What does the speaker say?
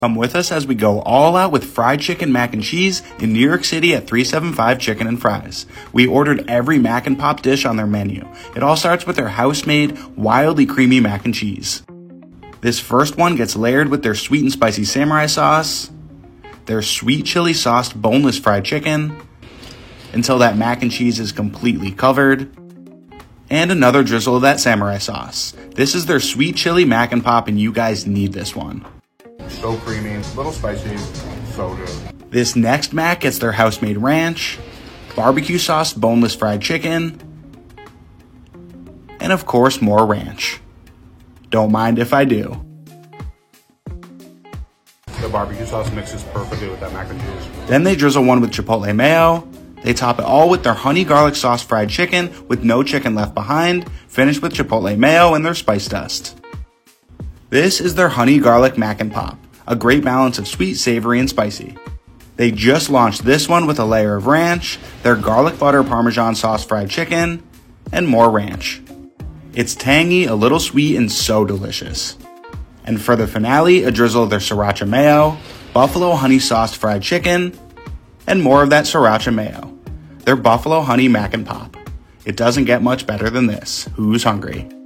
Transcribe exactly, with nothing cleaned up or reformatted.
Come with us as we go all out with fried chicken mac and cheese in New York City at three seventy-five Chicken and Fries. We ordered every mac and pop dish on their menu. It all starts with their house-made, wildly creamy mac and cheese. This first one gets layered with their sweet and spicy samurai sauce, their sweet chili sauced boneless fried chicken, until that mac and cheese is completely covered, and another drizzle of that samurai sauce. This is their sweet chili mac and pop, and you guys need this one. So creamy, a little spicy, so good. This next mac gets their house-made ranch, barbecue sauce boneless fried chicken, and of course more ranch. Don't mind if I do. The barbecue sauce mixes perfectly with that mac and cheese. Then they drizzle one with chipotle mayo. They top it all with their honey garlic sauce fried chicken with no chicken left behind, finished with chipotle mayo and their spice dust. This is their honey garlic mac and pop, a great balance of sweet, savory, and spicy. They just launched this one with a layer of ranch, their garlic butter parmesan sauce fried chicken, and more ranch. It's tangy, a little sweet, and so delicious. And for the finale, a drizzle of their sriracha mayo, buffalo honey sauce fried chicken, and more of that sriracha mayo. Their buffalo honey mac and pop. It doesn't get much better than this. Who's hungry?